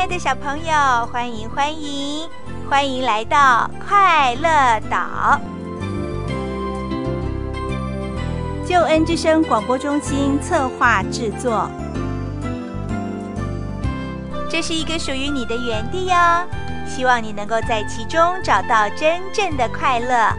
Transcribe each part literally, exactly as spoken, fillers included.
爱的小朋友，欢迎欢迎欢迎来到快乐岛。救恩之声广播中心策划制作。这是一个属于你的园地哦，希望你能够在其中找到真正的快乐。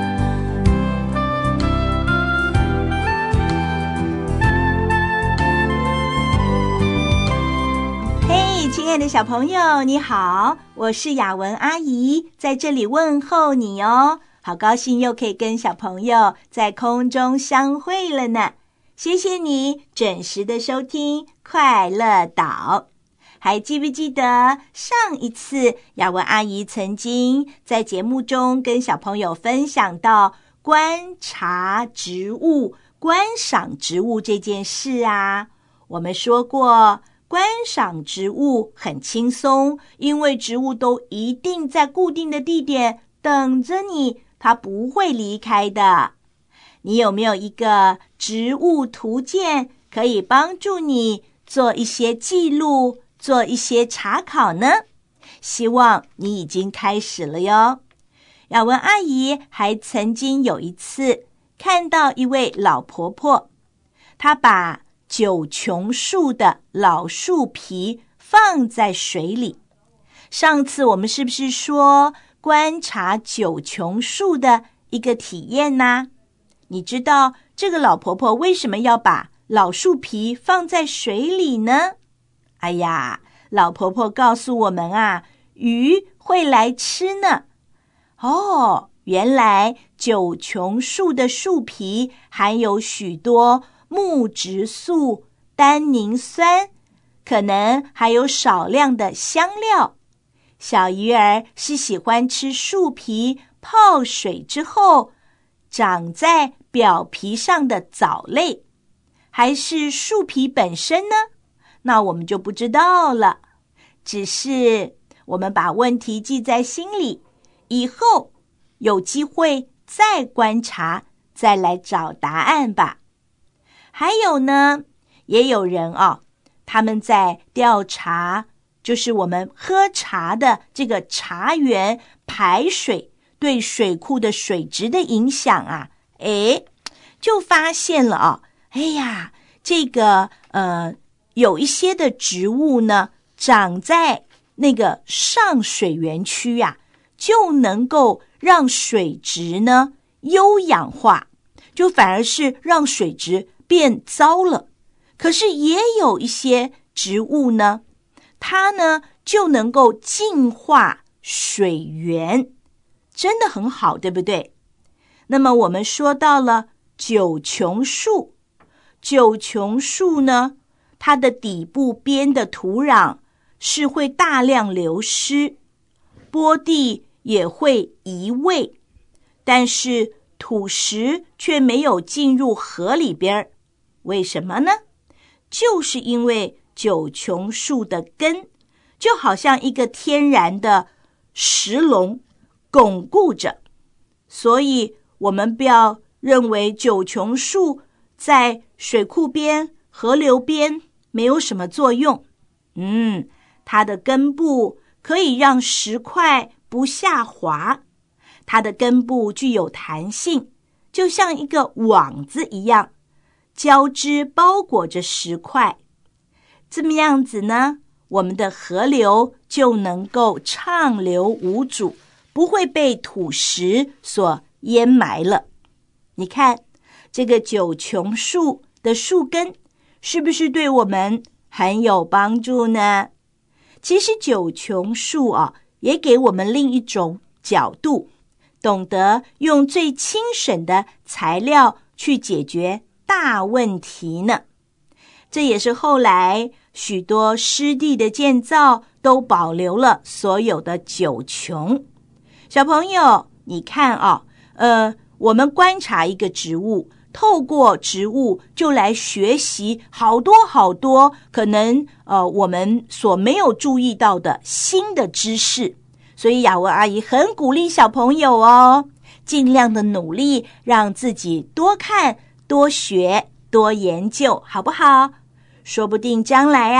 嘿，亲爱的小朋友，你好，我是雅文阿姨，在这里问候你哦。好高兴又可以跟小朋友在空中相会了呢。谢谢你准时的收听快乐岛。还记不记得上一次雅文阿姨曾经在节目中跟小朋友分享到观察植物、观赏植物这件事啊？我们说过，观赏植物很轻松，因为植物都一定在固定的地点等着你，它不会离开的。你有没有一个植物图鉴可以帮助你做一些记录，做一些查考呢？希望你已经开始了哟。雅文阿姨还曾经有一次看到一位老婆婆，她把九琼树的老树皮放在水里。上次我们是不是说观察九琼树的一个体验呢？你知道这个老婆婆为什么要把老树皮放在水里呢？哎呀，老婆婆告诉我们啊，鱼会来吃呢。哦，原来九琼树的树皮含有许多木质素、单宁酸，可能还有少量的香料。小鱼儿是喜欢吃树皮泡水之后长在表皮上的藻类，还是树皮本身呢？那我们就不知道了。只是我们把问题记在心里，以后有机会再观察，再来找答案吧。还有呢，也有人哦，他们在调查，就是我们喝茶的这个茶园排水对水库的水质的影响啊，诶，就发现了哦，哎呀，这个呃，有一些的植物呢，长在那个上水源区啊，就能够让水质呢优氧化，就反而是让水质变糟了。可是也有一些植物呢，它呢就能够净化水源，真的很好，对不对？那么我们说到了九琼树，九琼树呢，它的底部边的土壤是会大量流失，坡地也会移位，但是土石却没有进入河里边。为什么呢？就是因为九琼树的根就好像一个天然的石笼巩固着，所以我们不要认为九琼树在水库边、河流边没有什么作用。嗯，它的根部可以让石块不下滑，它的根部具有弹性，就像一个网子一样，交织包裹着石块。这么样子呢，我们的河流就能够畅流无阻，不会被土石所淹埋了。你看，这个九琼树的树根是不是对我们很有帮助呢？其实九琼树啊，也给我们另一种角度，懂得用最轻省的材料去解决大问题呢。这也是后来许多湿地的建造都保留了所有的九琼。小朋友，你看啊，呃，我们观察一个植物，透过植物就来学习好多好多可能呃我们所没有注意到的新的知识。所以雅文阿姨很鼓励小朋友哦，尽量的努力让自己多看、多学、多研究，好不好？说不定将来啊，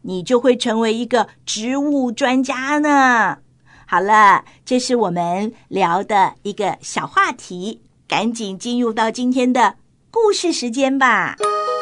你就会成为一个植物专家呢。好了，这是我们聊的一个小话题，赶紧进入到今天的故事时间吧。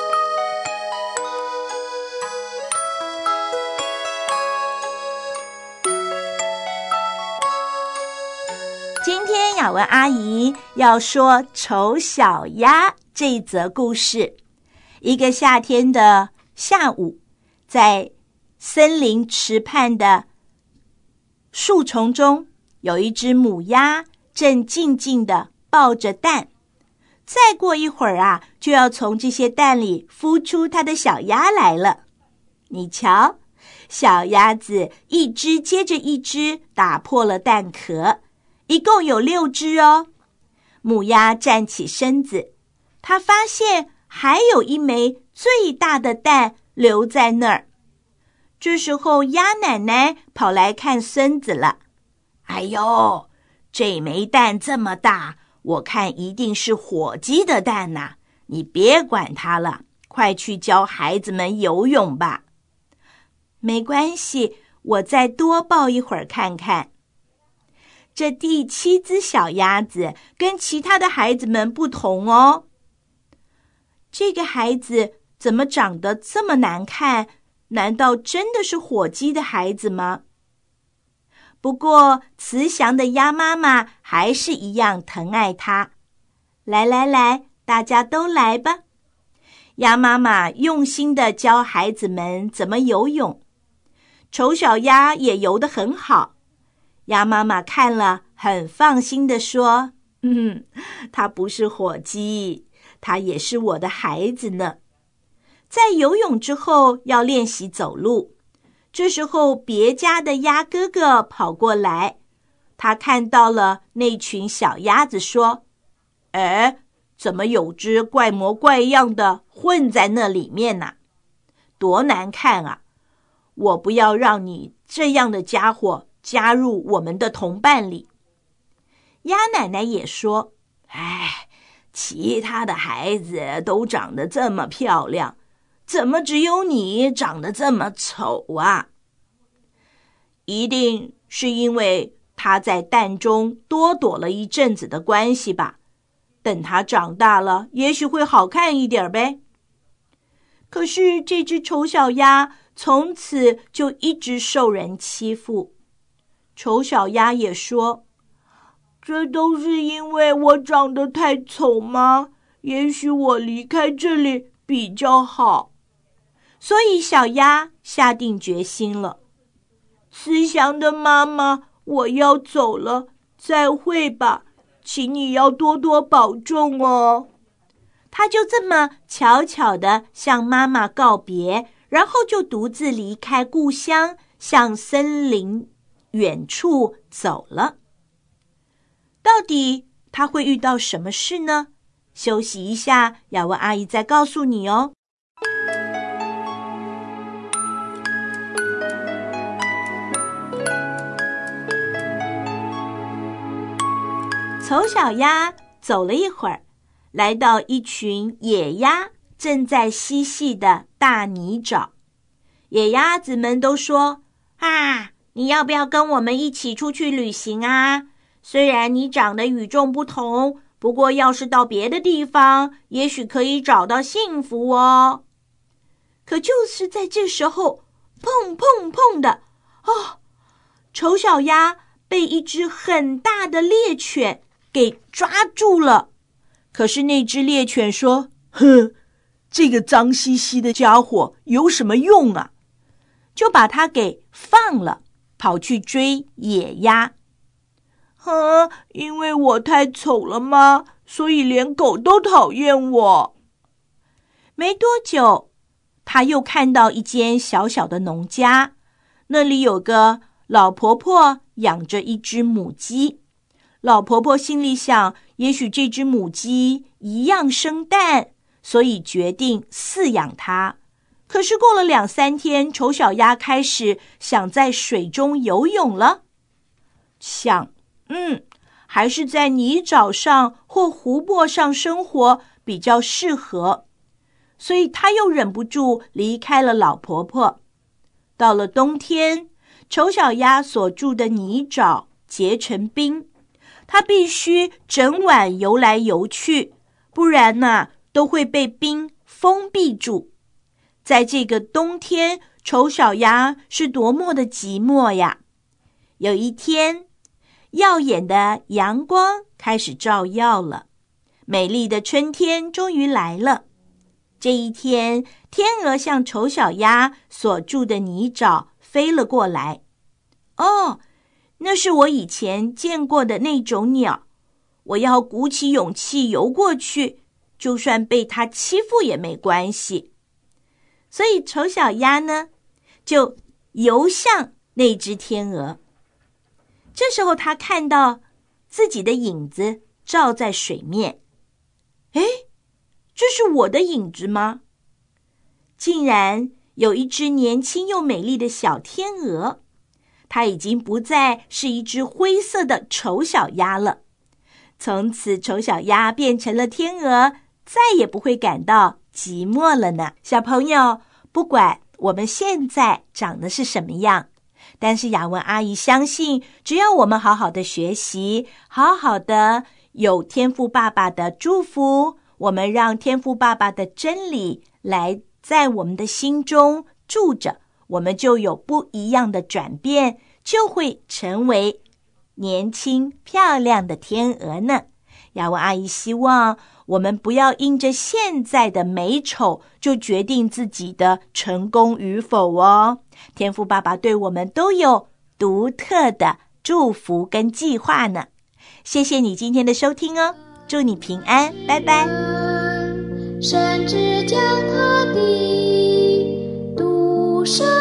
今天雅文阿姨要说丑小鸭这一则故事。一个夏天的下午，在森林池畔的树丛中，有一只母鸭正静静地抱着蛋。再过一会儿啊，就要从这些蛋里孵出它的小鸭来了。你瞧，小鸭子一只接着一只打破了蛋壳，一共有六只哦。母鸭站起身子，它发现还有一枚最大的蛋留在那儿。这时候鸭奶奶跑来看孙子了。哎呦，这枚蛋这么大，我看一定是火鸡的蛋呐！你别管它了，快去教孩子们游泳吧。没关系，我再多抱一会儿看看。这第七只小鸭子跟其他的孩子们不同哦。这个孩子怎么长得这么难看？难道真的是火鸡的孩子吗？不过慈祥的鸭妈妈还是一样疼爱它。来来来，大家都来吧。鸭妈妈用心地教孩子们怎么游泳。丑小鸭也游得很好。鸭妈妈看了很放心地说，嗯，它不是火鸡，它也是我的孩子呢。在游泳之后要练习走路，这时候别家的鸭哥哥跑过来，他看到了那群小鸭子说，哎，怎么有只怪模怪样的混在那里面呢？多难看啊！我不要让你这样的家伙加入我们的同伴里。鸭奶奶也说，哎，其他的孩子都长得这么漂亮，怎么只有你长得这么丑啊？一定是因为他在蛋中多躲了一阵子的关系吧。等他长大了，也许会好看一点呗。可是这只丑小鸭从此就一直受人欺负。丑小鸭也说，这都是因为我长得太丑吗？也许我离开这里比较好。所以小鸭下定决心了。慈祥的妈妈，我要走了，再会吧，请你要多多保重哦。他就这么悄悄地向妈妈告别，然后就独自离开故乡，向森林远处走了。到底他会遇到什么事呢？休息一下，雅文阿姨再告诉你哦。丑小鸭走了一会儿，来到一群野鸭正在嬉戏的大泥沼。野鸭子们都说，啊，你要不要跟我们一起出去旅行啊？虽然你长得与众不同，不过要是到别的地方，也许可以找到幸福哦。可就是在这时候，砰砰砰的，哦，丑小鸭被一只很大的猎犬给抓住了。可是那只猎犬说，哼，这个脏兮兮的家伙有什么用啊？就把它给放了，跑去追野鸭。啊，因为我太丑了吗？所以连狗都讨厌我。没多久，他又看到一间小小的农家，那里有个老婆婆养着一只母鸡。老婆婆心里想，也许这只母鸡一样生蛋，所以决定饲养它。可是过了两三天，丑小鸭开始想在水中游泳了。想，嗯，还是在泥沼上或湖泊上生活比较适合，所以他又忍不住离开了老婆婆。 到了冬天，丑小鸭所住的泥沼结成冰，它必须整晚游来游去，不然呢，都会被冰封闭住。在这个冬天，丑小鸭是多么的寂寞呀！有一天，耀眼的阳光开始照耀了，美丽的春天终于来了。这一天，天鹅向丑小鸭所住的泥沼飞了过来。哦，那是我以前见过的那种鸟，我要鼓起勇气游过去，就算被它欺负也没关系。所以丑小鸭呢，就游向那只天鹅。这时候他看到自己的影子照在水面。诶，这是我的影子吗？竟然有一只年轻又美丽的小天鹅，它已经不再是一只灰色的丑小鸭了。从此丑小鸭变成了天鹅，再也不会感到寂寞了呢。小朋友，不管我们现在长得是什么样，但是雅文阿姨相信，只要我们好好的学习，好好的有天父爸爸的祝福，我们让天父爸爸的真理来在我们的心中住着，我们就有不一样的转变，就会成为年轻漂亮的天鹅呢。雅文阿姨希望我们不要因着现在的美丑就决定自己的成功与否哦。天父爸爸对我们都有独特的祝福跟计划呢。谢谢你今天的收听哦，祝你平安，拜拜。 甚至将他的独生